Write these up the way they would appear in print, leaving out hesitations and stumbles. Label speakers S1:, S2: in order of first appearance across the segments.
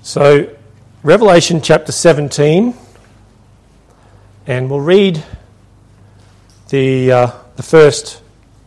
S1: So, Revelation chapter 17, and we'll read the first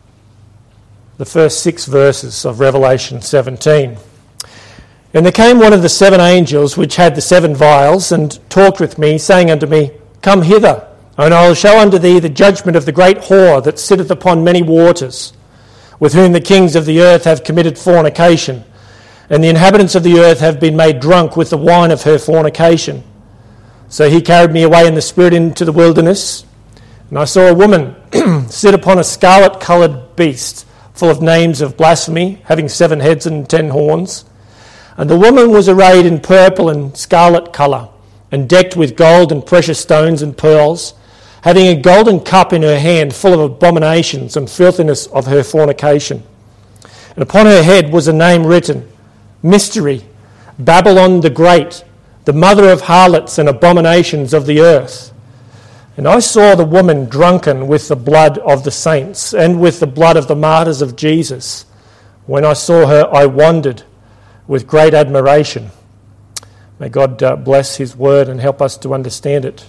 S1: 6 verses of Revelation 17. And there came one of the 7 angels which had the 7 vials, and talked with me, saying unto me, Come hither, and I will show unto thee the judgment of the great whore that sitteth upon many waters, with whom the kings of the earth have committed fornication, and the inhabitants of the earth have been made drunk with the wine of her fornication. So he carried me away in the spirit into the wilderness, and I saw a woman sit upon a scarlet-coloured beast, full of names of blasphemy, having 7 heads and 10 horns. And the woman was arrayed in purple and scarlet colour, and decked with gold and precious stones and pearls, having a golden cup in her hand full of abominations and filthiness of her fornication. And upon her head was a name written, Mystery, Babylon the Great, the mother of harlots and abominations of the earth. And I saw the woman drunken with the blood of the saints and with the blood of the martyrs of Jesus. When I saw her, I wondered with great admiration. May God bless his word and help us to understand it.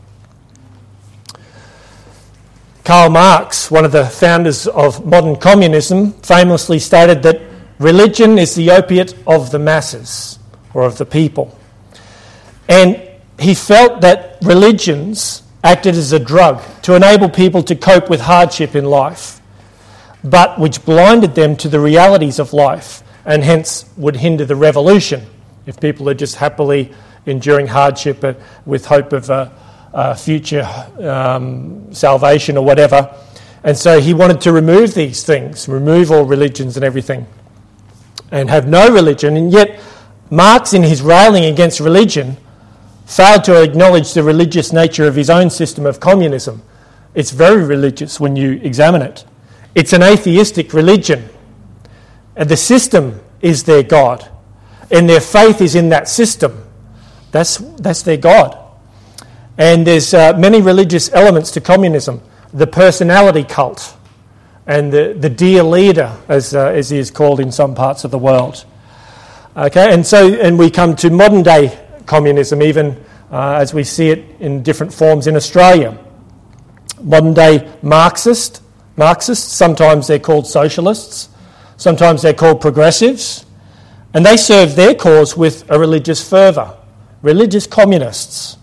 S1: Karl Marx, one of the founders of modern communism, famously stated that religion is the opiate of the masses, or of the people. And he felt that religions acted as a drug to enable people to cope with hardship in life, but which blinded them to the realities of life, and hence would hinder the revolution if people are just happily enduring hardship with hope of future salvation or whatever. And so he wanted to remove these things, remove all religions and everything, and have no religion. And yet Marx, in his railing against religion, failed to acknowledge the religious nature of his own system of communism. It's very religious when you examine it. It's an atheistic religion. And the system is their God. And their faith is in that system. That's their God. And there's many religious elements to communism. The personality cult and the dear leader, as he is called in some parts of the world. Okay, and we come to modern day communism, even as we see it in different forms in Australia. Modern day Marxists, sometimes they're called socialists, sometimes they're called progressives, and they serve their cause with a religious fervour. Religious communists.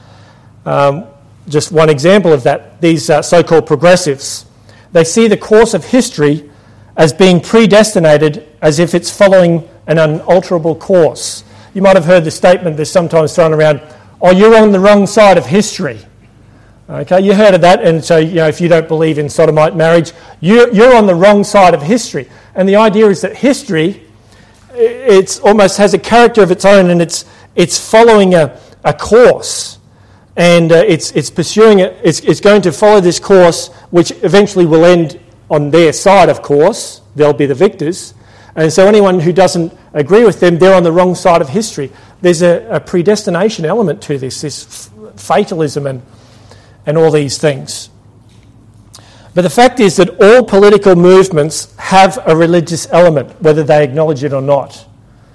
S1: Just one example of that, these so-called progressives. They see the course of history as being predestinated, as if it's following an unalterable course. You might have heard the statement that's sometimes thrown around, oh, you're on the wrong side of history. Okay, you heard of that, and so if you don't believe in sodomite marriage, you're on the wrong side of history. And the idea is that history, it's almost has a character of its own, and it's following a course. And it's pursuing it. It's going to follow this course, which eventually will end on their side, of course. They'll be the victors. And so anyone who doesn't agree with them, they're on the wrong side of history. There's a predestination element to this fatalism and all these things. But the fact is that all political movements have a religious element, whether they acknowledge it or not.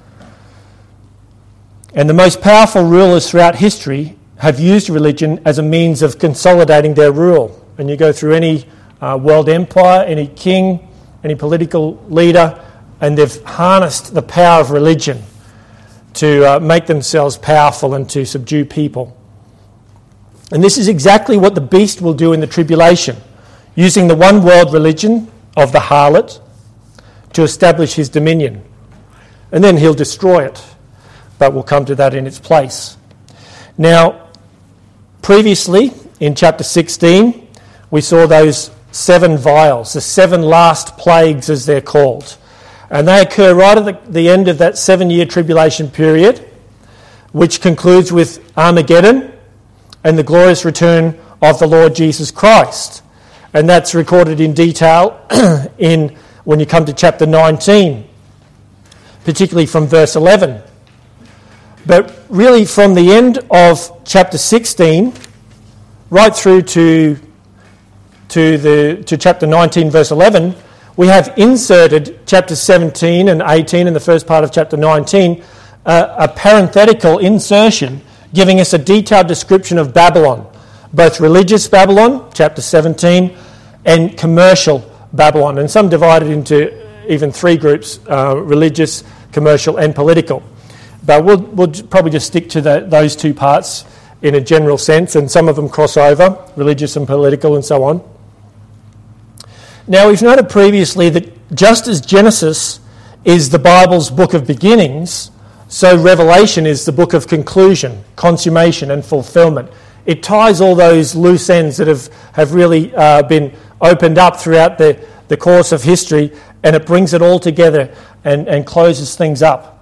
S1: And the most powerful rulers throughout history have used religion as a means of consolidating their rule. And you go through any world empire, any king, any political leader, and they've harnessed the power of religion to make themselves powerful and to subdue people. And this is exactly what the beast will do in the tribulation, using the one world religion of the harlot to establish his dominion. And then he'll destroy it, but we'll come to that in its place. Now, previously, in chapter 16, we saw those 7 vials, the 7 last plagues as they're called. And they occur right at the end of that 7-year tribulation period, which concludes with Armageddon and the glorious return of the Lord Jesus Christ. And that's recorded in detail when you come to chapter 19, particularly from verse 11. But really from the end of chapter 16 right through to chapter 19 verse 11, we have inserted chapter 17 and 18 and the first part of chapter 19 a parenthetical insertion giving us a detailed description of Babylon, both religious Babylon, chapter 17, and commercial Babylon. And some divided into even three groups, religious, commercial, and political. But we'll probably just stick to those two parts in a general sense, and some of them cross over, religious and political and so on. Now, we've noted previously that just as Genesis is the Bible's book of beginnings, so Revelation is the book of conclusion, consummation and fulfillment. It ties all those loose ends that have really been opened up throughout the course of history, and it brings it all together and closes things up.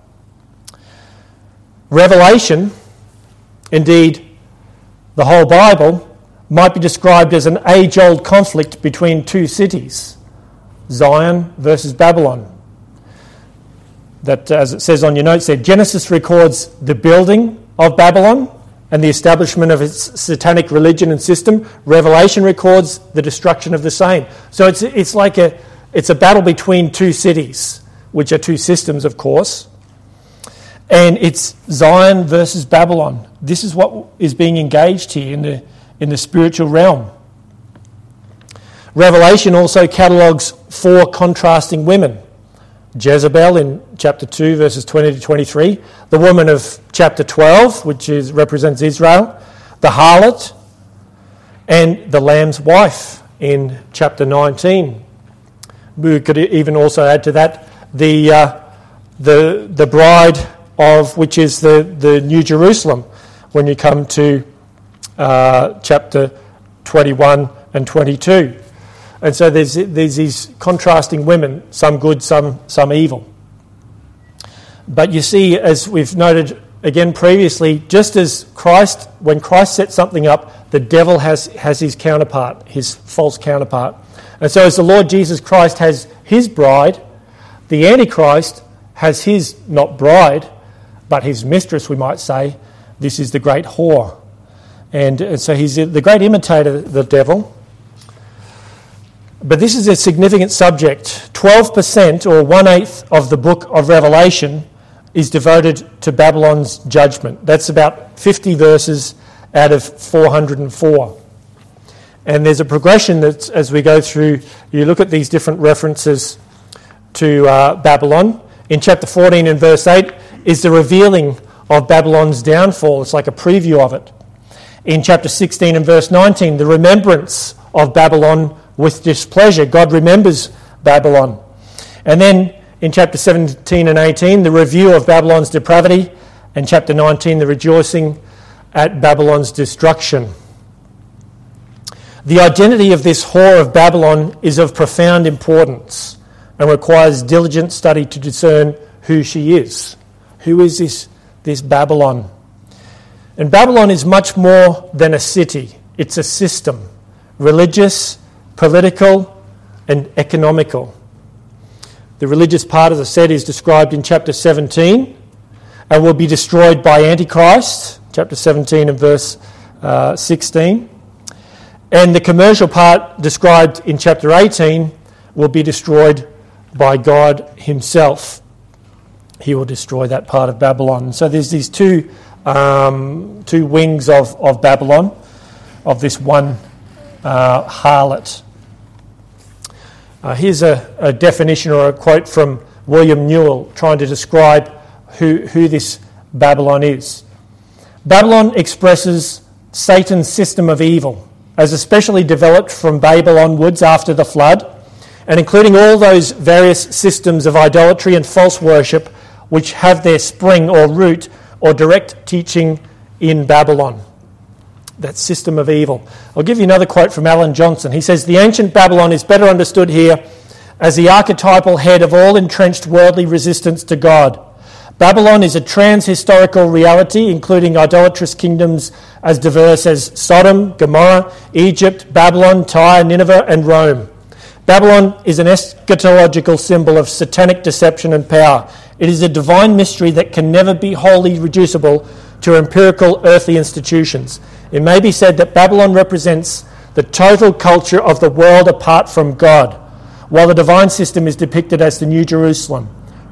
S1: Revelation, indeed the whole Bible, might be described as an age-old conflict between two cities, Zion versus Babylon. That, as it says on your notes there, Genesis records the building of Babylon and the establishment of its satanic religion and system. Revelation records the destruction of the same. So it's like a battle between two cities, which are two systems, of course. And it's Zion versus Babylon. This is what is being engaged here in the spiritual realm. Revelation also catalogues four contrasting women. Jezebel in chapter 2, verses 20 to 23. The woman of chapter 12, which represents Israel. The harlot. And the Lamb's wife in chapter 19. We could even also add to that the bride of which is the New Jerusalem when you come to chapter 21 and 22. And so there's these contrasting women, some good, some evil. But you see, as we've noted again previously, just as when Christ sets something up, the devil has his counterpart, his false counterpart. And so as the Lord Jesus Christ has his bride, the Antichrist has his, not bride, but his mistress, we might say. This is the great whore. And so he's the great imitator, the devil. But this is a significant subject. 12%, or 1/8 of the book of Revelation, is devoted to Babylon's judgment. That's about 50 verses out of 404. And there's a progression that, as we go through, you look at these different references to Babylon. In chapter 14 and verse 8 is the revealing of Babylon's downfall. It's like a preview of it. In chapter 16 and verse 19, the remembrance of Babylon with displeasure. God remembers Babylon. And then in chapter 17 and 18, the review of Babylon's depravity. And chapter 19, the rejoicing at Babylon's destruction. The identity of this whore of Babylon is of profound importance and requires diligent study to discern who she is. Who is this Babylon? And Babylon is much more than a city. It's a system. Religious, political, and economical. The religious part, as I said, is described in chapter 17 and will be destroyed by Antichrist, chapter 17 and verse 16. And the commercial part, described in chapter 18, will be destroyed by God himself. He will destroy that part of Babylon. So there's these two wings of Babylon, of this one harlot. Here's a definition or a quote from William Newell trying to describe who this Babylon is. Babylon expresses Satan's system of evil, as especially developed from Babel onwards after the flood, and including all those various systems of idolatry and false worship which have their spring or root or direct teaching in Babylon. That system of evil. I'll give you another quote from Alan Johnson. He says, "The ancient Babylon is better understood here as the archetypal head of all entrenched worldly resistance to God. Babylon is a trans-historical reality, including idolatrous kingdoms as diverse as Sodom, Gomorrah, Egypt, Babylon, Tyre, Nineveh, and Rome. Babylon is an eschatological symbol of satanic deception and power. It is a divine mystery that can never be wholly reducible to empirical earthly institutions. It may be said that Babylon represents the total culture of the world apart from God, while the divine system is depicted as the New Jerusalem,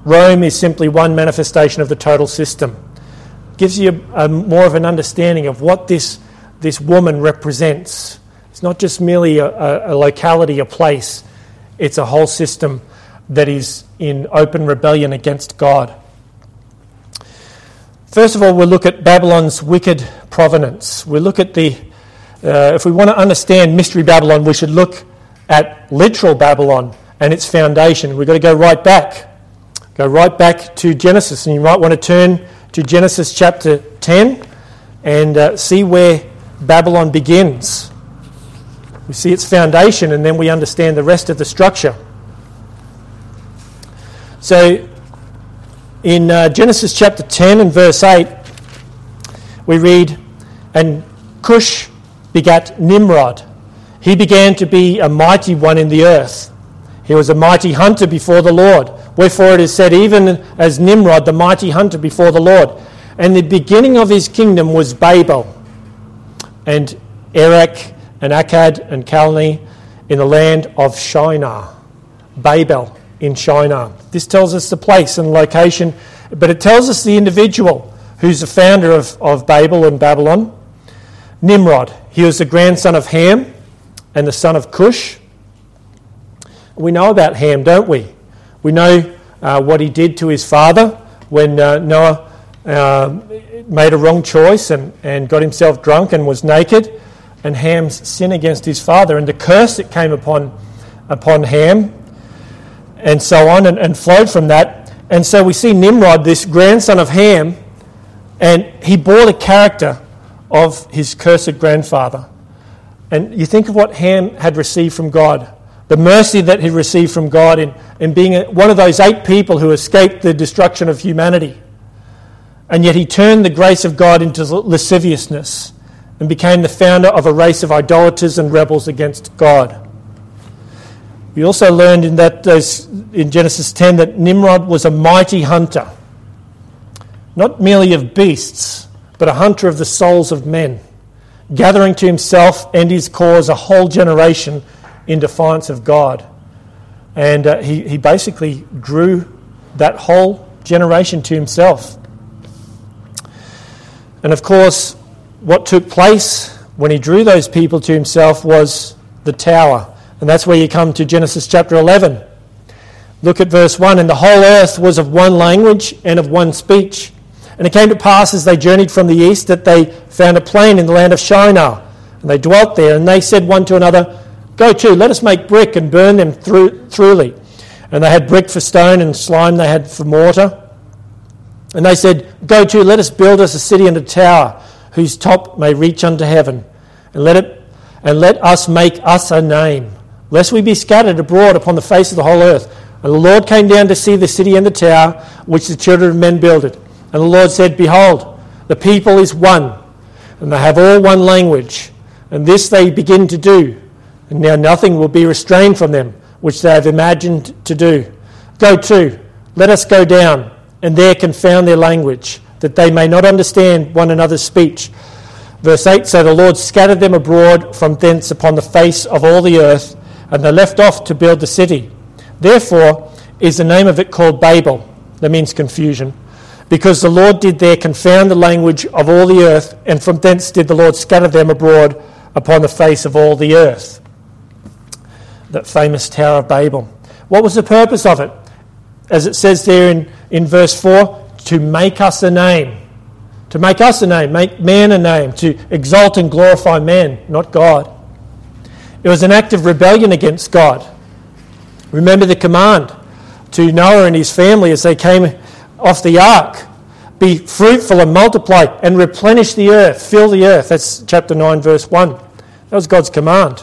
S1: Rome is simply one manifestation of the total system. Gives you more of an understanding of what this woman represents. It's not just merely a locality, a place. It's a whole system that is in open rebellion against God. First of all, we'll look at Babylon's wicked provenance. We'll look at if we want to understand Mystery Babylon, we should look at literal Babylon and its foundation. We've got to go right back. Go right back to Genesis, and you might want to turn to Genesis chapter 10 and see where Babylon begins. We see its foundation, and then we understand the rest of the structure. So, in Genesis chapter 10 and verse 8, we read, "And Cush begat Nimrod. He began to be a mighty one in the earth. He was a mighty hunter before the Lord. Wherefore it is said, even as Nimrod, the mighty hunter before the Lord. And the beginning of his kingdom was Babel, and Erech, and Akkad, and Calneh in the land of Shinar." Babel in Shinar. This tells us the place and location, but it tells us the individual who's the founder of Babel and Babylon. Nimrod. He was the grandson of Ham and the son of Cush. We know about Ham, don't we? We know what he did to his father when Noah made a wrong choice and got himself drunk and was naked, and Ham's sin against his father and the curse that came upon Ham and so on and flowed from that. And so we see Nimrod, this grandson of Ham, and he bore the character of his cursed grandfather. And you think of what Ham had received from God, the mercy that he received from God in being one of those 8 people who escaped the destruction of humanity. And yet he turned the grace of God into lasciviousness and became the founder of a race of idolaters and rebels against God. We also learned in Genesis 10 that Nimrod was a mighty hunter, not merely of beasts, but a hunter of the souls of men, gathering to himself and his cause a whole generation in defiance of God. And he basically drew that whole generation to himself. And of course, what took place when he drew those people to himself was the tower. And that's where you come to Genesis chapter 11. Look at verse 1. "And the whole earth was of one language and of one speech. And it came to pass as they journeyed from the east that they found a plain in the land of Shinar. And they dwelt there, and they said one to another, Go to, let us make brick and burn them thoroughly. And they had brick for stone, and slime they had for mortar. And they said, Go to, let us build us a city and a tower, whose top may reach unto heaven. And let us make us a name, lest we be scattered abroad upon the face of the whole earth. And the Lord came down to see the city and the tower, which the children of men builded. And the Lord said, Behold, the people is one, and they have all one language. And this they begin to do. And now nothing will be restrained from them, which they have imagined to do. Go to, let us go down, and there confound their language, that they may not understand one another's speech. Verse 8, So the Lord scattered them abroad from thence upon the face of all the earth, and they left off to build the city. Therefore is the name of it called Babel, that means confusion, because the Lord did there confound the language of all the earth, and from thence did the Lord scatter them abroad upon the face of all the earth. That famous Tower of Babel. What was the purpose of it? As it says there in verse 4, to make us a name. To make us a name, make man a name, to exalt and glorify man, not God. It was an act of rebellion against God. Remember the command to Noah and his family as they came off the ark. Be fruitful and multiply and replenish the earth, fill the earth. That's chapter 9, verse 1. That was God's command.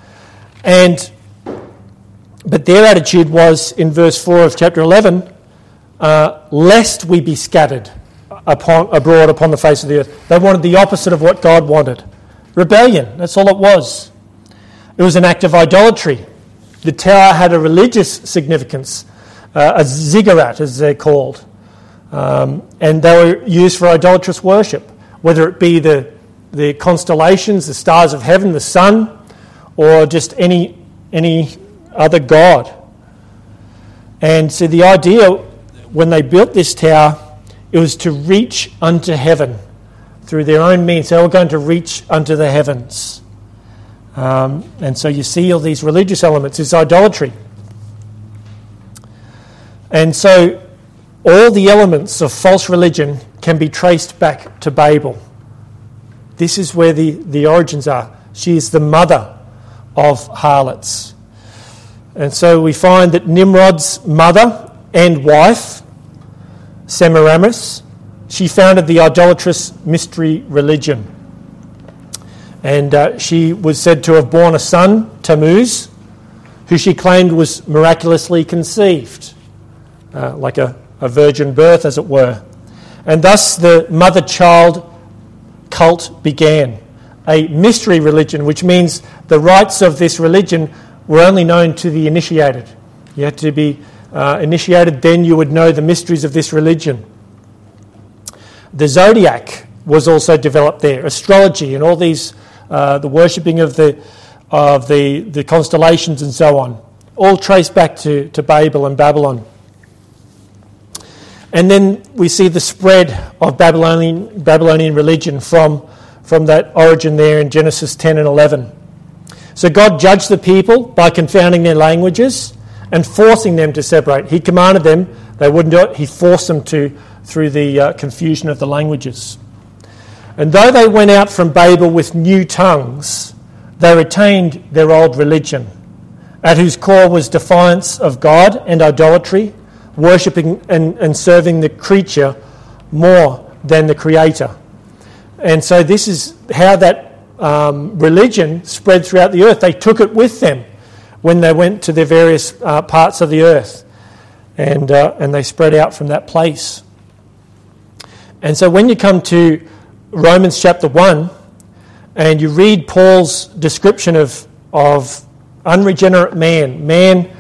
S1: But their attitude was, in verse 4 of chapter 11, lest we be scattered abroad upon the face of the earth. They wanted the opposite of what God wanted. Rebellion, that's all it was. It was an act of idolatry. The tower had a religious significance, a ziggurat as they're called. And they were used for idolatrous worship, whether it be the constellations, the stars of heaven, the sun, or just any other god. And so the idea when they built this tower, it was to reach unto heaven through their own means. They were going to reach unto the heavens. And so you see all these religious elements. It's idolatry. And so all the elements of false religion can be traced back to Babel. This is where the origins are. She is the mother of harlots. And so we find that Nimrod's mother and wife, Semiramis, she founded the idolatrous mystery religion. And she was said to have borne a son, Tammuz, who she claimed was miraculously conceived, like a virgin birth, as it were. And thus the mother-child cult began, a mystery religion, which means the rites of this religion were only known to the initiated. You had to be initiated, then you would know the mysteries of this religion. The zodiac was also developed there, astrology and all these, the worshipping of the constellations and so on, all traced back to Babel and Babylon. And then we see the spread of Babylonian religion from that origin there in Genesis 10 and 11. So God judged the people by confounding their languages and forcing them to separate. He commanded them, they wouldn't do it. He forced them to through the confusion of the languages. And though they went out from Babel with new tongues, they retained their old religion, at whose core was defiance of God and idolatry, worshipping and serving the creature more than the Creator. And so this is how that religion spread throughout the earth. They took it with them when they went to their various parts of the earth, and they spread out from that place. And so when you come to Romans chapter 1 and you read Paul's description of unregenerate man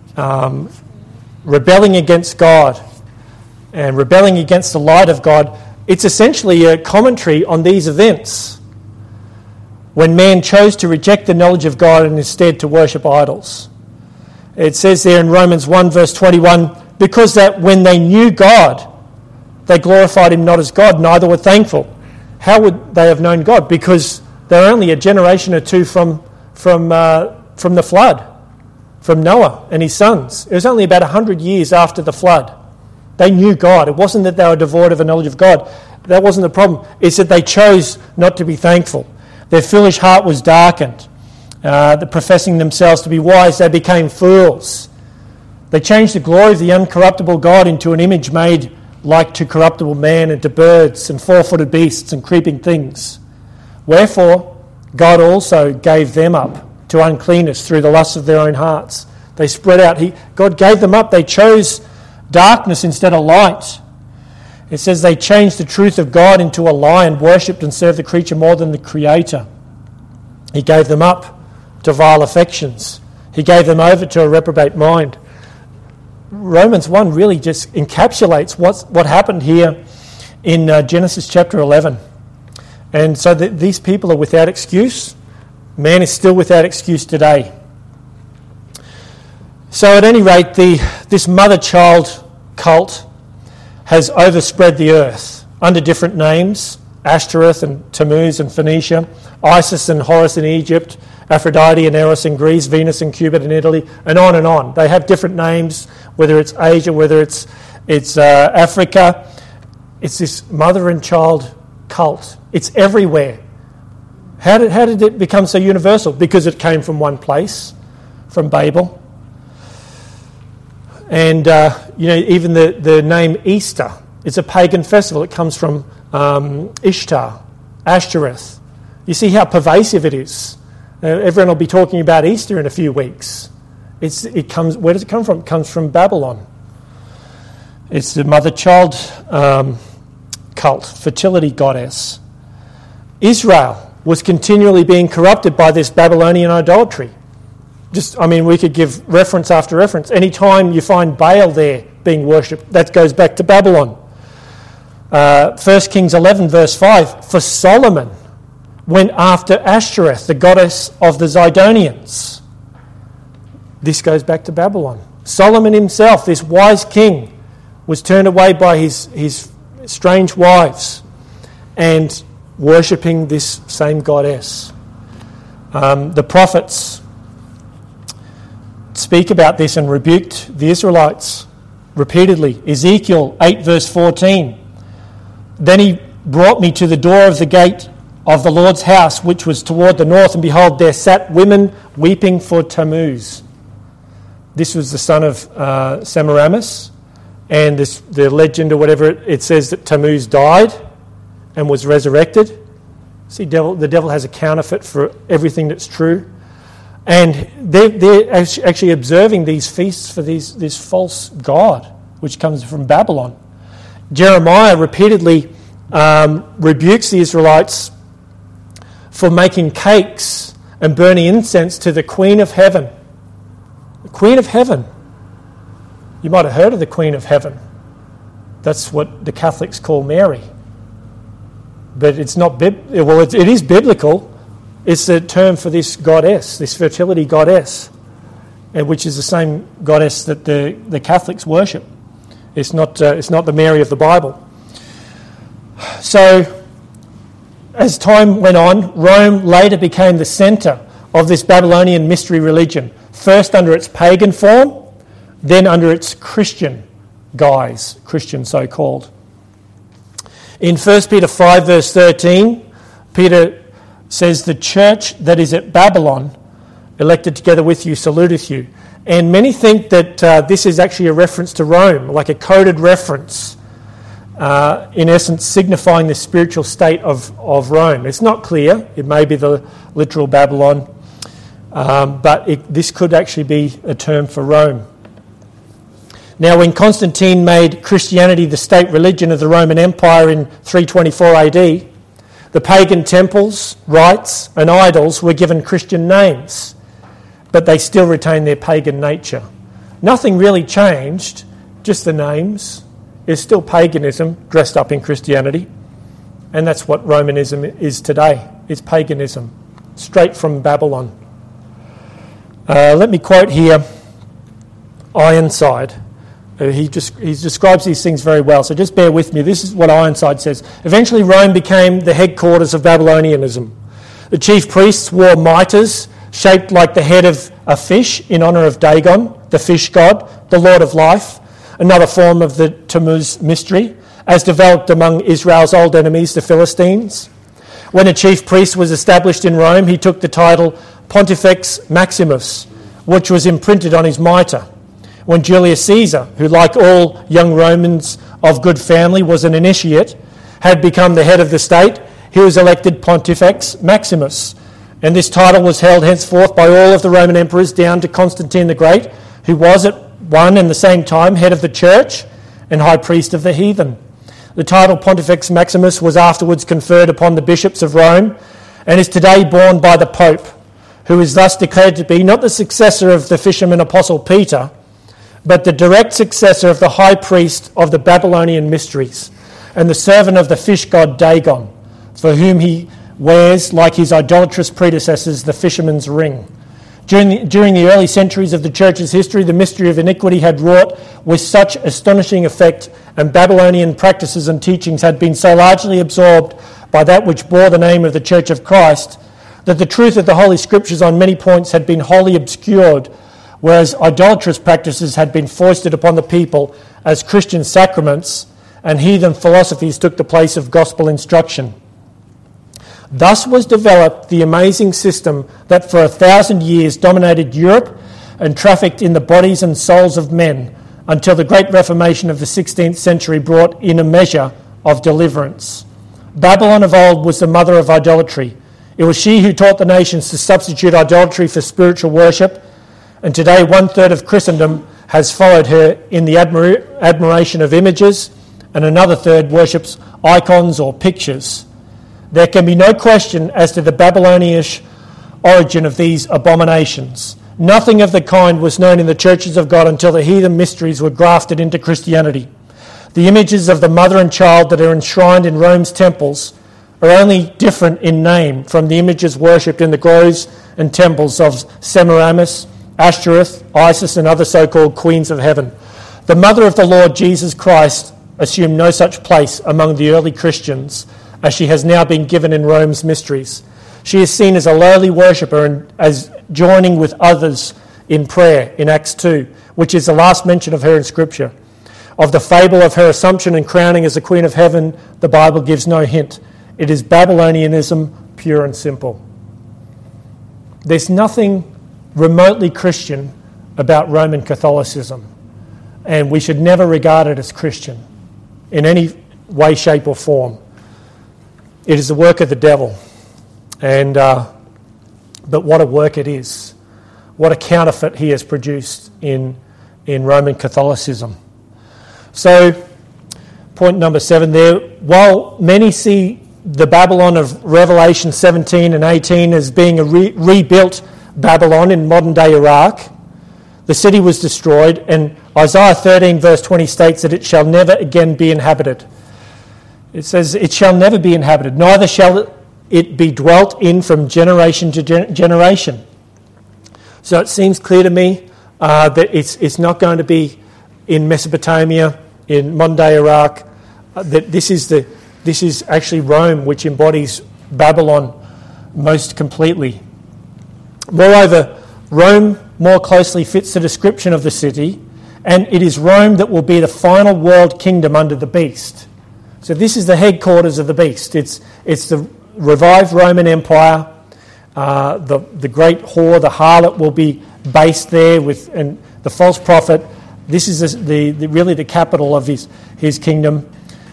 S1: rebelling against God and rebelling against the light of God, it's essentially a commentary on these events when man chose to reject the knowledge of God and instead to worship idols. It says there in Romans 1 verse 21, because that when they knew God, they glorified him not as God, neither were thankful. How would they have known God? Because they're only a generation or two from the flood, from Noah and his sons. It was only about 100 years after the flood. They knew God. It wasn't that they were devoid of a knowledge of God. That wasn't the problem. It's that they chose not to be thankful. Their foolish heart was darkened. Professing themselves to be wise, they became fools. They changed the glory of the uncorruptible God into an image made like to corruptible man and to birds and four-footed beasts and creeping things. Wherefore, God also gave them up to uncleanness through the lusts of their own hearts. They spread out. God gave them up. They chose darkness instead of light. It says they changed the truth of God into a lie and worshipped and served the creature more than the Creator. He gave them up to vile affections. He gave them over to a reprobate mind. Romans 1 really just encapsulates what happened here in Genesis chapter 11. And so these people are without excuse. Man is still without excuse today. So at any rate, this mother-child cult has overspread the earth under different names: Ashtoreth and Tammuz in Phoenicia, Isis and Horus in Egypt, Aphrodite and Eros in Greece, Venus and Cupid in Italy, and on and on. They have different names, whether it's Asia, whether it's Africa. It's this mother and child cult. It's everywhere. How did it become so universal? Because it came from one place, from Babel. And even the name Easter, it's a pagan festival. It comes from Ishtar, Ashtoreth. You see how pervasive it is. Everyone will be talking about Easter in a few weeks. It comes. Where does it come from? It comes from Babylon. It's the mother-child cult, fertility goddess. Israel was continually being corrupted by this Babylonian idolatry. We could give reference after reference. Any time you find Baal there being worshipped, that goes back to Babylon. 1 Kings 11 verse 5, for Solomon went after Ashtoreth, the goddess of the Zidonians. This goes back to Babylon. Solomon himself, this wise king, was turned away by his strange wives and worshipping this same goddess. The prophets speak about this and rebuked the Israelites repeatedly. Ezekiel 8 verse 14. Then he brought me to the door of the gate of the Lord's house, which was toward the north, and behold, there sat women weeping for Tammuz. This was the son of Semiramis, and the legend or whatever, it says that Tammuz died and was resurrected. See, the devil has a counterfeit for everything that's true. And they're actually observing these feasts for this false god, which comes from Babylon. Jeremiah repeatedly rebukes the Israelites for making cakes and burning incense to the Queen of Heaven. The Queen of Heaven. You might have heard of the Queen of Heaven. That's what the Catholics call Mary. But it's not, it is biblical. It's a term for this goddess, this fertility goddess, which is the same goddess that the Catholics worship. It's not the Mary of the Bible. So, as time went on, Rome later became the centre of this Babylonian mystery religion, first under its pagan form, then under its Christian guise, Christian so-called. In 1 Peter 5 verse 13, Peter says, "The church that is at Babylon, elected together with you, saluteth you." And many think that this is actually a reference to Rome, like a coded reference, in essence signifying the spiritual state of Rome. It's not clear. It may be the literal Babylon, but this could actually be a term for Rome. Now, when Constantine made Christianity the state religion of the Roman Empire in 324 AD, the pagan temples, rites, and idols were given Christian names, but they still retained their pagan nature. Nothing really changed, just the names. It's still paganism dressed up in Christianity, and that's what Romanism is today. It's paganism, straight from Babylon. Let me quote here Ironside. He describes these things very well, so just bear with me. This is what Ironside says. Eventually Rome became the headquarters of Babylonianism. The chief priests wore mitres shaped like the head of a fish in honour of Dagon, the fish god, the lord of life, another form of the Tammuz mystery, as developed among Israel's old enemies, the Philistines. When a chief priest was established in Rome, he took the title Pontifex Maximus, which was imprinted on his mitre. When Julius Caesar, who like all young Romans of good family was an initiate, had become the head of the state, he was elected Pontifex Maximus. And this title was held henceforth by all of the Roman emperors down to Constantine the Great, who was at one and the same time head of the church and high priest of the heathen. The title Pontifex Maximus was afterwards conferred upon the bishops of Rome and is today borne by the Pope, who is thus declared to be not the successor of the fisherman apostle Peter, but the direct successor of the high priest of the Babylonian mysteries and the servant of the fish god Dagon, for whom he wears, like his idolatrous predecessors, the fisherman's ring. During the early centuries of the church's history, the mystery of iniquity had wrought with such astonishing effect, and Babylonian practices and teachings had been so largely absorbed by that which bore the name of the Church of Christ, that the truth of the Holy Scriptures on many points had been wholly obscured, whereas idolatrous practices had been foisted upon the people as Christian sacraments, and heathen philosophies took the place of gospel instruction. Thus was developed the amazing system that for 1,000 years dominated Europe and trafficked in the bodies and souls of men until the great Reformation of the 16th century brought in a measure of deliverance. Babylon of old was the mother of idolatry. It was she who taught the nations to substitute idolatry for spiritual worship, and today 1/3 of Christendom has followed her in the admiration of images, and another third worships icons or pictures. There can be no question as to the Babylonish origin of these abominations. Nothing of the kind was known in the churches of God until the heathen mysteries were grafted into Christianity. The images of the mother and child that are enshrined in Rome's temples are only different in name from the images worshipped in the groves and temples of Semiramis, Ashtoreth, Isis, and other so-called queens of heaven. The mother of the Lord Jesus Christ assumed no such place among the early Christians as she has now been given in Rome's mysteries. She is seen as a lowly worshipper and as joining with others in prayer in Acts 2, which is the last mention of her in Scripture. Of the fable of her assumption and crowning as the Queen of Heaven, the Bible gives no hint. It is Babylonianism, pure and simple. There's nothing remotely Christian about Roman Catholicism, and we should never regard it as Christian in any way, shape or form. It is the work of the devil, but what a work it is. What a counterfeit he has produced in Roman Catholicism. So, point number 7 there, while many see the Babylon of Revelation 17 and 18 as being a rebuilt Babylon in modern-day Iraq, the city was destroyed, and Isaiah 13 verse 20 states that it shall never again be inhabited. It says, it shall never be inhabited, neither shall it be dwelt in from generation to generation. So it seems clear to me that it's not going to be in Mesopotamia, in modern-day Iraq, that this is actually Rome, which embodies Babylon most completely. Moreover, Rome more closely fits the description of the city, and it is Rome that will be the final world kingdom under the beast. So this is the headquarters of the beast. It's the revived Roman Empire. The great whore, the harlot, will be based there and the false prophet. This is really the capital of his kingdom,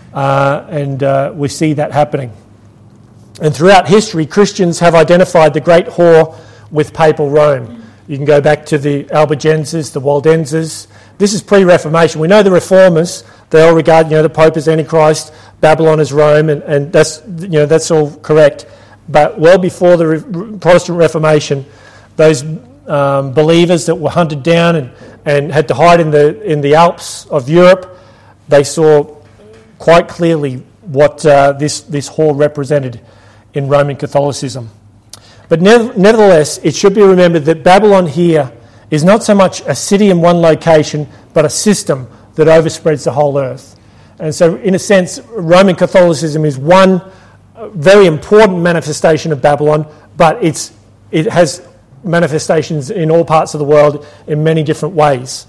S1: and we see that happening. And throughout history, Christians have identified the great whore with papal Rome. You can go back to the Albigenses, the Waldenses. This is pre-Reformation. We know the Reformers; they all regard the Pope as Antichrist, Babylon as Rome, and that's all correct. But well before the Protestant Reformation, those believers that were hunted down and had to hide in the Alps of Europe, they saw quite clearly what this whore represented in Roman Catholicism. But nevertheless, it should be remembered that Babylon here is not so much a city in one location, but a system that overspreads the whole earth. And so, in a sense, Roman Catholicism is one very important manifestation of Babylon, but it has manifestations in all parts of the world in many different ways.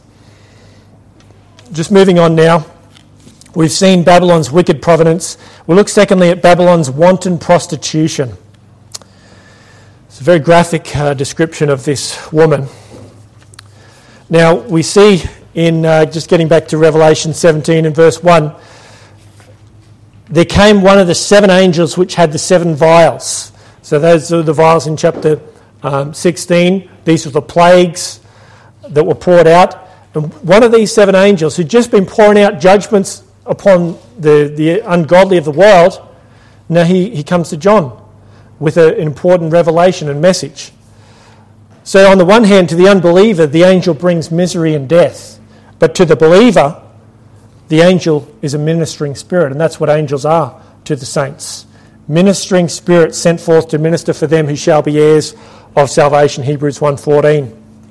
S1: Just moving on now, we've seen Babylon's wicked providence. We'll look secondly at Babylon's wanton prostitution. It's a very graphic description of this woman. Now, we see in, just getting back to Revelation 17 and verse 1, there came one of the 7 angels which had the 7 vials. So those are the vials in chapter 16. These were the plagues that were poured out. And one of these 7 angels who'd just been pouring out judgments upon the ungodly of the world, now he comes to John with an important revelation and message. So on the one hand, to the unbeliever, the angel brings misery and death. But to the believer, the angel is a ministering spirit, and that's what angels are to the saints. Ministering spirits sent forth to minister for them who shall be heirs of salvation, Hebrews 1:14.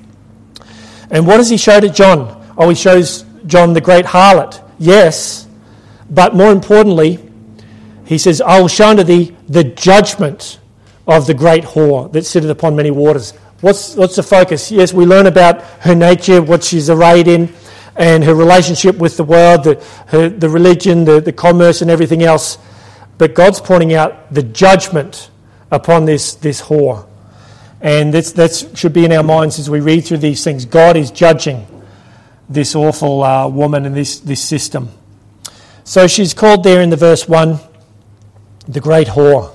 S1: And what does he show to John? Oh, he shows John the great harlot. Yes, but more importantly, he says, I will show unto thee the judgment of the great whore that sitteth upon many waters. What's the focus? Yes, we learn about her nature, what she's arrayed in, and her relationship with the world, the religion, the commerce and everything else. But God's pointing out the judgment upon this whore. And that should be in our minds as we read through these things. God is judging this awful woman and this system. So she's called there in the verse 1, the great whore.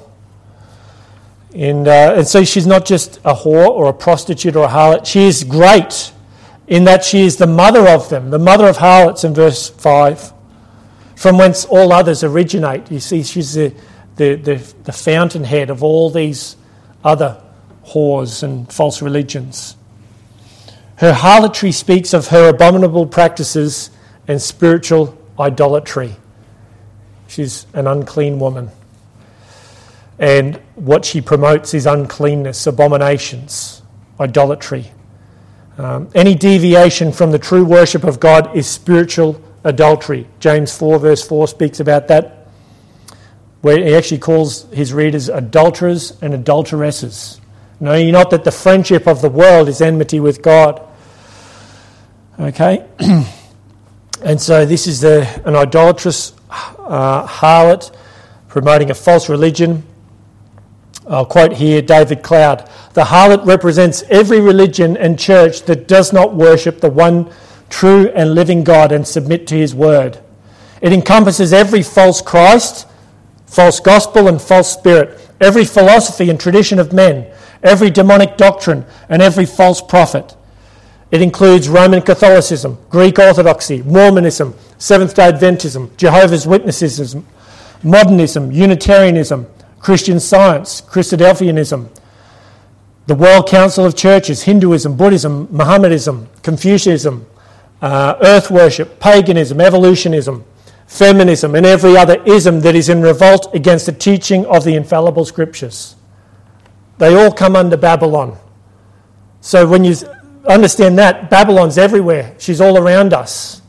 S1: And so she's not just a whore or a prostitute or a harlot. She is great in that she is the mother of them, the mother of harlots in verse 5, from whence all others originate. You see, she's the fountainhead of all these other whores and false religions. Her harlotry speaks of her abominable practices and spiritual idolatry. She's an unclean woman. And what she promotes is uncleanness, abominations, idolatry. Any deviation from the true worship of God is spiritual adultery. James 4 verse 4 speaks about that, where he actually calls his readers adulterers and adulteresses. Know ye not that the friendship of the world is enmity with God? Okay? And so this is an idolatrous harlot promoting a false religion. I'll quote here David Cloud. The harlot represents every religion and church that does not worship the one true and living God and submit to his word. It encompasses every false Christ, false gospel and false spirit, every philosophy and tradition of men, every demonic doctrine and every false prophet. It includes Roman Catholicism, Greek Orthodoxy, Mormonism, Seventh-day Adventism, Jehovah's Witnesses, modernism, Unitarianism, Christian Science, Christadelphianism, the World Council of Churches, Hinduism, Buddhism, Mohammedanism, Confucianism, earth worship, paganism, evolutionism, feminism, and every other ism that is in revolt against the teaching of the infallible scriptures. They all come under Babylon. So when you understand that, Babylon's everywhere. She's all around us.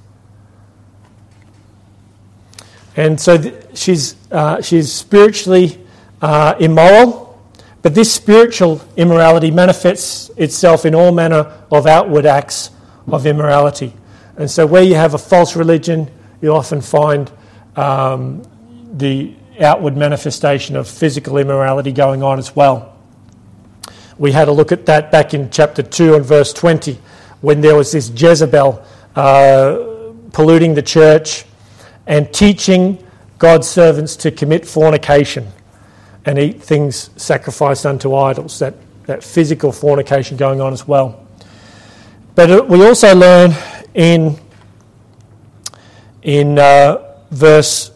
S1: And so she's spiritually immoral, but this spiritual immorality manifests itself in all manner of outward acts of immorality. And so where you have a false religion, you often find the outward manifestation of physical immorality going on as well. We had a look at that back in chapter 2 and verse 20, when there was this Jezebel polluting the church and teaching God's servants to commit fornication and eat things sacrificed unto idols, that physical fornication going on as well. But we also learn in verse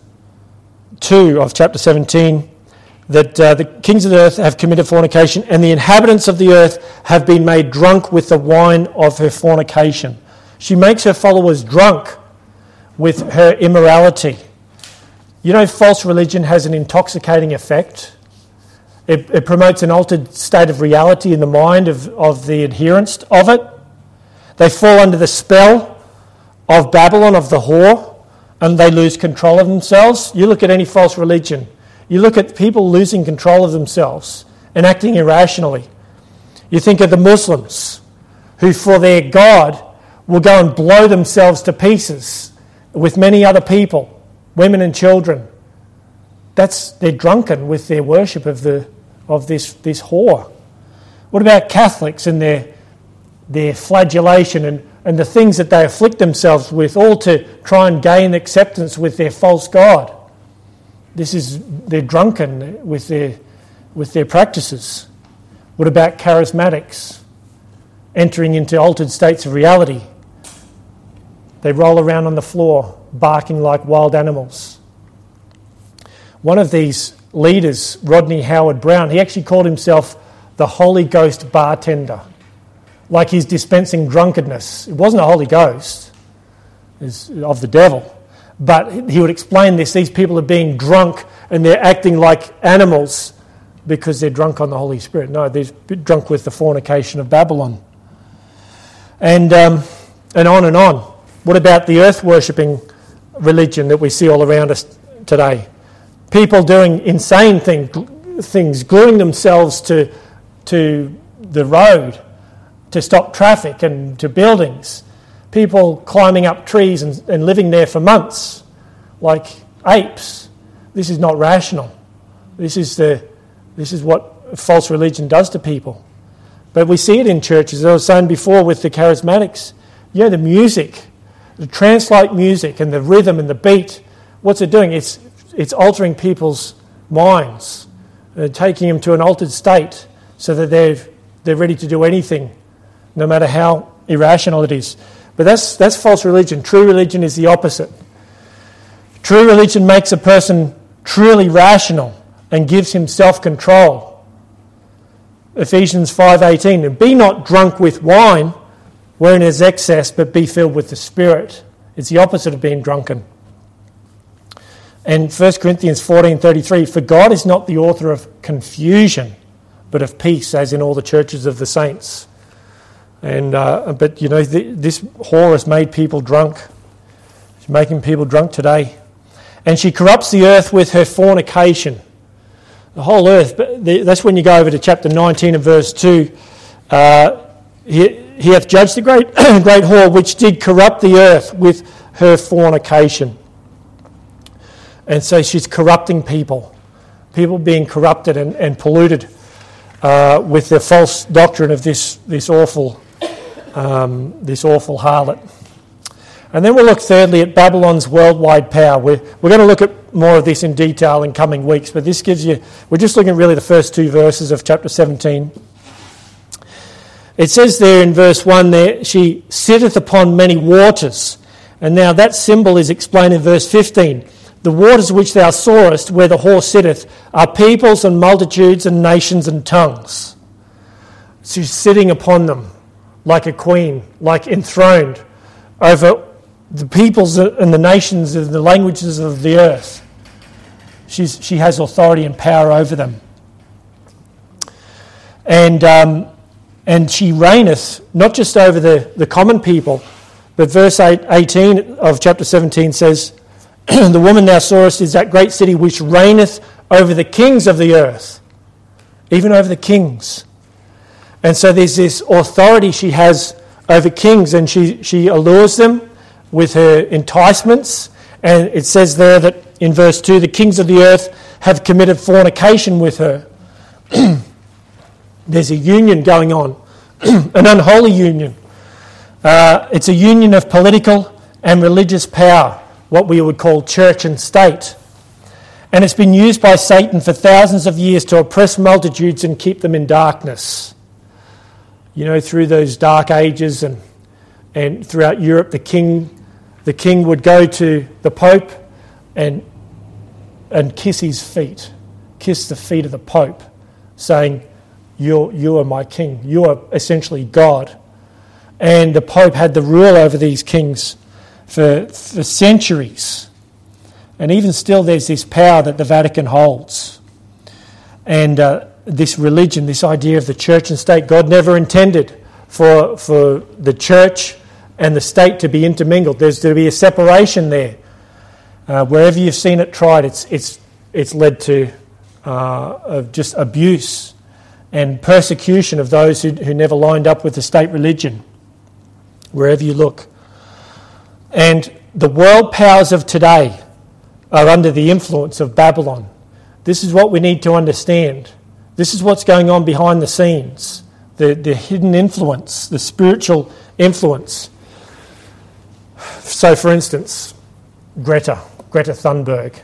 S1: 2 of chapter 17 that the kings of the earth have committed fornication, and the inhabitants of the earth have been made drunk with the wine of her fornication. She makes her followers drunk with her immorality. You know, false religion has an intoxicating effect. It promotes an altered state of reality in the mind of the adherents of it. They fall under the spell of Babylon, of the whore, and they lose control of themselves. You look at any false religion, you look at people losing control of themselves and acting irrationally. You think of the Muslims, who for their God will go and blow themselves to pieces with many other people, women and children. They're drunken with their worship of this whore. What about Catholics and their flagellation and the things that they afflict themselves with, all to try and gain acceptance with their false God? They're drunken with their practices. What about charismatics entering into altered states of reality? They roll around on the floor, barking like wild animals. One of these leaders, Rodney Howard-Browne, he actually called himself the Holy Ghost bartender, like he's dispensing drunkenness. It wasn't a Holy Ghost, it's of the devil. But he would explain this. These people are being drunk and they're acting like animals because they're drunk on the Holy Spirit. No, they're drunk with the fornication of Babylon. And on and on. What about the earth-worshipping religion that we see all around us today? People doing insane things, gluing themselves to the road to stop traffic and to buildings. People climbing up trees and living there for months like apes. This is not rational. This is what false religion does to people. But we see it in churches. As I was saying before with the charismatics, the music, the trance-like music and the rhythm and the beat, what's it doing? It's altering people's minds, taking them to an altered state so that they're ready to do anything, no matter how irrational it is. But that's false religion. True religion is the opposite. True religion makes a person truly rational and gives him self-control. Ephesians 5:18, and be not drunk with wine, wherein is excess, but be filled with the Spirit. It's the opposite of being drunken. And 1 Corinthians 14:33, for God is not the author of confusion, but of peace, as in all the churches of the saints. And but this whore has made people drunk. She's making people drunk today. And she corrupts the earth with her fornication. The whole earth. That's when you go over to chapter 19 and verse 2. He hath judged the great whore which did corrupt the earth with her fornication. And so she's corrupting people. People being corrupted and polluted with the false doctrine of this awful harlot. And then we'll look thirdly at Babylon's worldwide power. We're going to look at more of this in detail in coming weeks, but this gives you, we're just looking at really the first two verses of chapter 17. It says there in verse 1 there, she sitteth upon many waters. And now that symbol is explained in verse 15. The waters which thou sawest, where the whore sitteth, are peoples and multitudes and nations and tongues. She's sitting upon them like a queen, like enthroned over the peoples and the nations and the languages of the earth. She has authority and power over them. And she reigneth not just over the common people, but verse 18 of chapter 17 says, the woman thou sawest is that great city which reigneth over the kings of the earth, even over the kings. And so there's this authority she has over kings, and she allures them with her enticements. And it says there that in verse 2, the kings of the earth have committed fornication with her. There's a union going on, an unholy union. It's a union of political and religious power, what we would call church and state. And it's been used by Satan for thousands of years to oppress multitudes and keep them in darkness. Through those dark ages and throughout Europe, the king would go to the Pope and kiss his feet, kiss the feet of the Pope, saying, you are my king. You are essentially God. And the Pope had the rule over these kings for centuries. And even still there's this power that the Vatican holds. And this religion, this idea of the church and state, God never intended for the church and the state to be intermingled. There's to be a separation there. Wherever you've seen it tried, it's led to just abuse and persecution of those who never lined up with the state religion, wherever you look. And the world powers of today are under the influence of Babylon. This is what we need to understand. This is what's going on behind the scenes, the hidden influence, the spiritual influence. So, for instance, Greta Thunberg.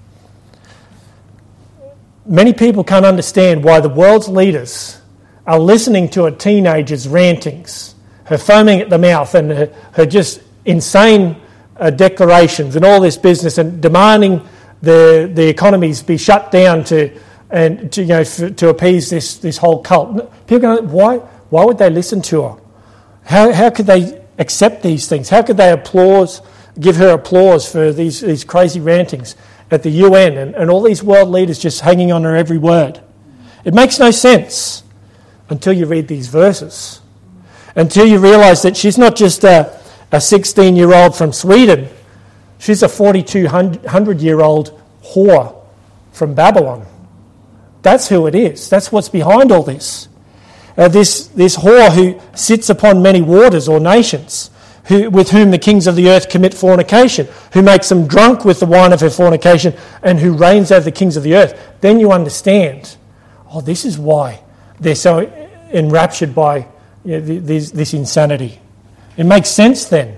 S1: Many people can't understand why the world's leaders are listening to a teenager's rantings, her foaming at the mouth and her just insane declarations and all this business, and demanding the economies be shut down to appease this whole cult. People go, why would they listen to her? How could they accept these things? How could they give her applause for these crazy rantings at the UN and all these world leaders just hanging on her every word? It makes no sense until you read these verses, until you realise that she's not just a 16-year-old from Sweden. She's a 4,200-year-old whore from Babylon. That's who it is. That's what's behind all this. This whore who sits upon many waters or nations, with whom the kings of the earth commit fornication, who makes them drunk with the wine of her fornication, and who reigns over the kings of the earth. Then you understand, this is why they're so enraptured by this insanity. It makes sense then.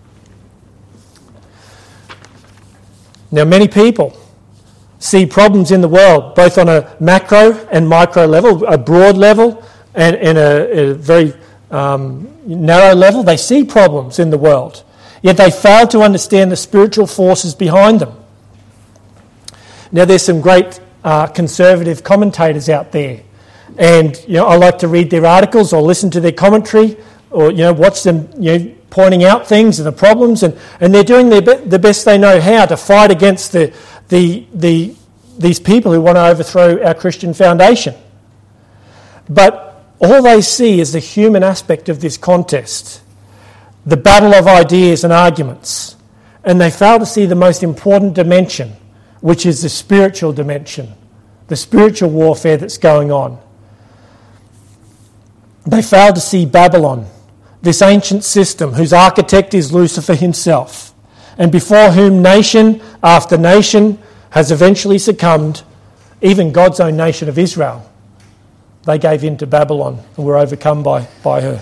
S1: Now, many people see problems in the world, both on a macro and micro level, a broad level and a very narrow level. They see problems in the world, yet they fail to understand the spiritual forces behind them. Now, there's some great conservative commentators out there, and I like to read their articles or listen to their commentary, or watch them pointing out things and the problems, and they're doing the best they know how to fight against these people who want to overthrow our Christian foundation. But All they see is the human aspect of this contest, the battle of ideas and arguments, and they fail to see the most important dimension, which is the spiritual dimension, the spiritual warfare that's going on. They fail to see Babylon, this ancient system whose architect is Lucifer himself, and before whom nation after nation has eventually succumbed, even God's own nation of Israel. They gave in to Babylon and were overcome by her.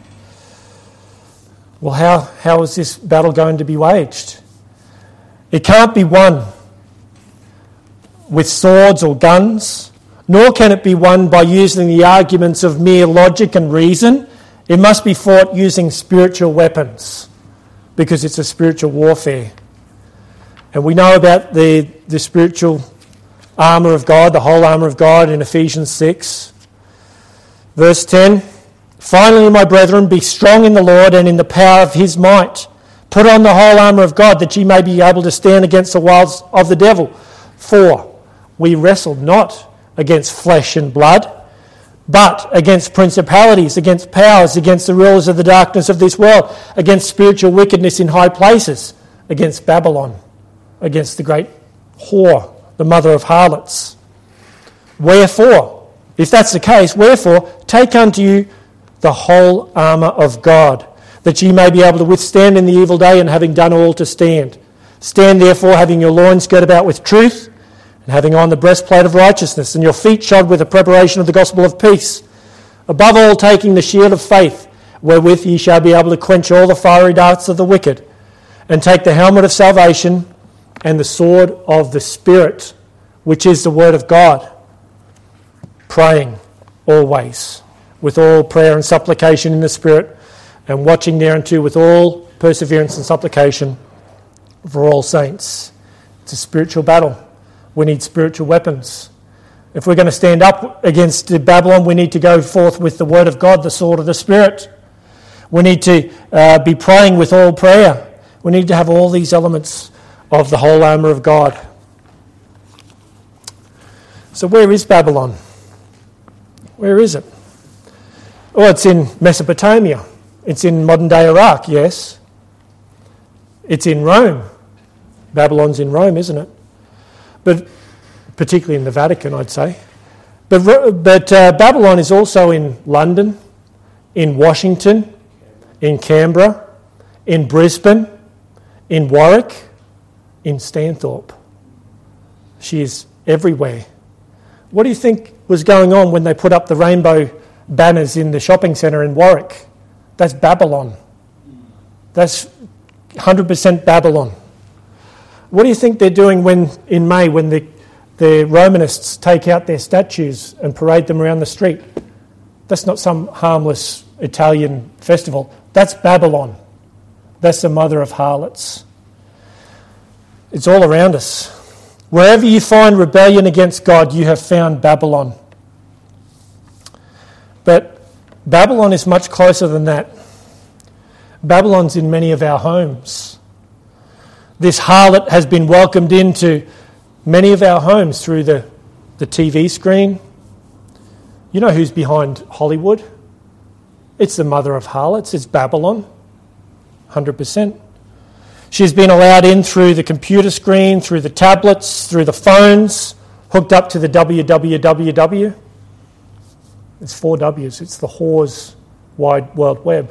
S1: Well, how is this battle going to be waged? It can't be won with swords or guns, nor can it be won by using the arguments of mere logic and reason. It must be fought using spiritual weapons, because it's a spiritual warfare. And we know about the spiritual armour of God, the whole armour of God in Ephesians 6. Verse 10, "Finally, my brethren, be strong in the Lord and in the power of his might. Put on the whole armour of God, that ye may be able to stand against the wiles of the devil. For we wrestle not against flesh and blood, but against principalities, against powers, against the rulers of the darkness of this world, against spiritual wickedness in high places, against Babylon, against the great whore, the mother of harlots. Wherefore, if that's the case, wherefore, take unto you the whole armour of God, that ye may be able to withstand in the evil day, and having done all to stand. Stand therefore, having your loins girt about with truth, and having on the breastplate of righteousness, and your feet shod with the preparation of the gospel of peace. Above all, taking the shield of faith, wherewith ye shall be able to quench all the fiery darts of the wicked, and take the helmet of salvation, and the sword of the Spirit, which is the word of God, praying always with all prayer and supplication in the Spirit, and watching thereunto with all perseverance and supplication for all saints." It's a spiritual battle. We need spiritual weapons. If we're going to stand up against Babylon, we need to go forth with the word of God, the sword of the Spirit. We need to be praying with all prayer. We need to have all these elements of the whole armour of God. So where is Babylon? Where is it? Oh, it's in Mesopotamia. It's in modern-day Iraq, yes. It's in Rome. Babylon's in Rome, isn't it? But particularly in the Vatican, I'd say. But Babylon is also in London, in Washington, in Canberra, in Brisbane, in Warwick, in Stanthorpe. She is everywhere. What do you think was going on when they put up the rainbow banners in the shopping centre in Warwick? That's Babylon. That's 100% Babylon. What do you think they're doing in May when the Romanists take out their statues and parade them around the street? That's not some harmless Italian festival. That's Babylon. That's the mother of harlots. It's all around us. Wherever you find rebellion against God, you have found Babylon. But Babylon is much closer than that. Babylon's in many of our homes. This harlot has been welcomed into many of our homes through the TV screen. You know who's behind Hollywood? It's the mother of harlots. It's Babylon. 100%. She's been allowed in through the computer screen, through the tablets, through the phones, hooked up to the www. It's 4 W's. It's the whore's wide world web.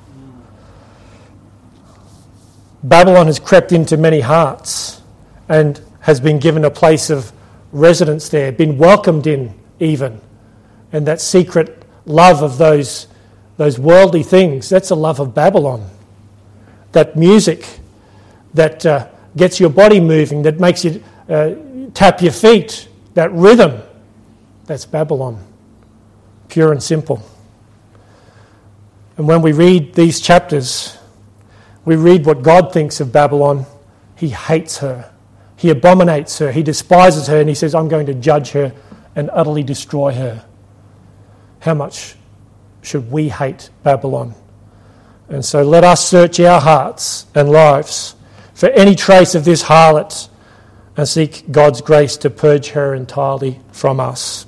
S1: Babylon has crept into many hearts and has been given a place of residence there, been welcomed in even. And that secret love of those worldly things, that's a love of Babylon. That music that gets your body moving, that makes you tap your feet, that rhythm, that's Babylon. Pure and simple. And when we read these chapters, we read what God thinks of Babylon. He hates her. He abominates her. He despises her, and he says, I'm going to judge her and utterly destroy her. How much should we hate Babylon? And so let us search our hearts and lives for any trace of this harlot and seek God's grace to purge her entirely from us.